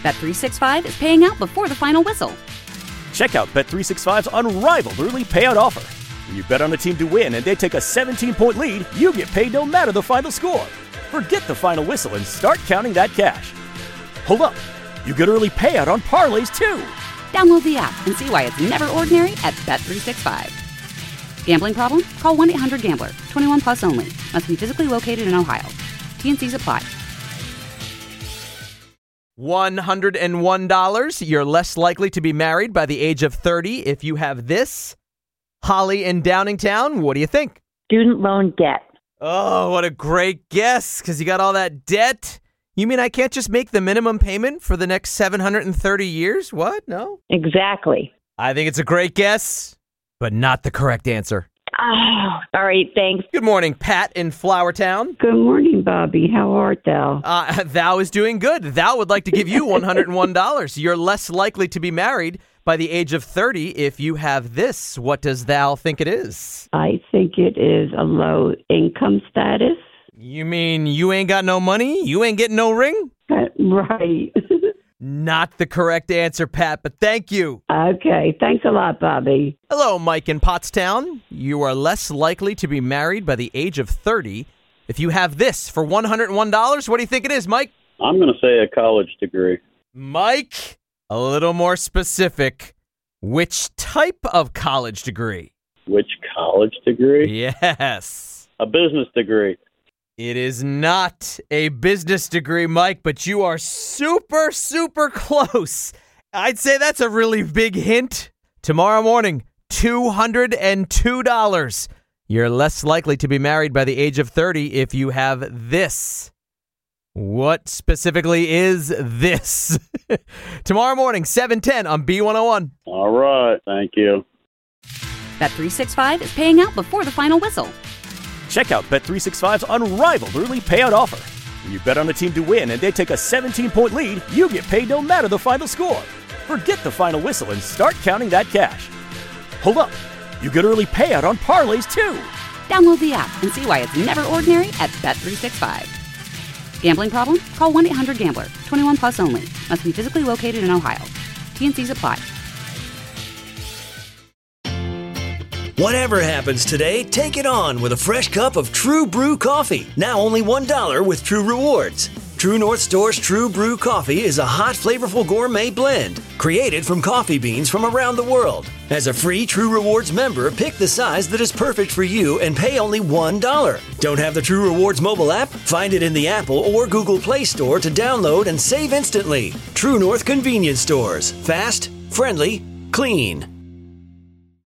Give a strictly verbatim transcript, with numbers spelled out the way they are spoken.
Bet three sixty-five is paying out before the final whistle. Check out Bet three sixty-five's unrivaled early payout offer. When you bet on a team to win and they take a seventeen-point lead, you get paid no matter the final score. Forget the final whistle and start counting that cash. Hold up. You get early payout on parlays, too. Download the app and see why it's never ordinary at Bet three sixty-five. Gambling problem? Call one eight hundred gambler. twenty-one plus only. Must be physically located in Ohio. T N Cs apply. one hundred one dollars. You're less likely to be married by the age of thirty if you have this. Holly in Downingtown, what do you think? Student loan debt. Oh, what a great guess, because you got all that debt. You mean I can't just make the minimum payment for the next seven hundred thirty years? What? No? Exactly. I think it's a great guess, but not the correct answer. Oh, all right, thanks. Good morning, Pat in Flowertown. Good morning, Bobby. How art thou? Uh, thou is doing good. Thou would like to give you one hundred one dollars. You're less likely to be married by the age of thirty if you have this. What does thou think it is? I think it is a low income status. You mean you ain't got no money? You ain't getting no ring? Uh, right. Not the correct answer, Pat, but thank you. Okay, thanks a lot, Bobby. Hello, Mike in Pottstown. You are less likely to be married by the age of thirty if you have this for one hundred one dollars. What do you think it is, Mike? I'm going to say a college degree. Mike, a little more specific. Which type of college degree? Which college degree? Yes. A business degree. It is not a business degree, Mike, but you are super, super close. I'd say that's a really big hint. Tomorrow morning, two hundred two dollars. You're less likely to be married by the age of thirty if you have this. What specifically is this? Tomorrow morning, seven ten on B one oh one. All right. Thank you. Bet three sixty-five is paying out before the final whistle. Check out Bet three sixty-five's unrivaled early payout offer. When you bet on a team to win and they take a seventeen-point lead, you get paid no matter the final score. Forget the final whistle and start counting that cash. Hold up. You get early payout on parlays, too. Download the app and see why it's never ordinary at Bet three sixty-five. Gambling problem? Call one eight hundred gambler. twenty-one plus only. Must be physically located in Ohio. T N Cs apply. Whatever happens today, take it on with a fresh cup of True Brew coffee. Now only one dollar with True Rewards. True North Store's True Brew coffee is a hot, flavorful gourmet blend created from coffee beans from around the world. As a free True Rewards member, pick the size that is perfect for you and pay only one dollar. Don't have the True Rewards mobile app? Find it in the Apple or Google Play Store to download and save instantly. True North Convenience Stores. Fast, friendly, clean.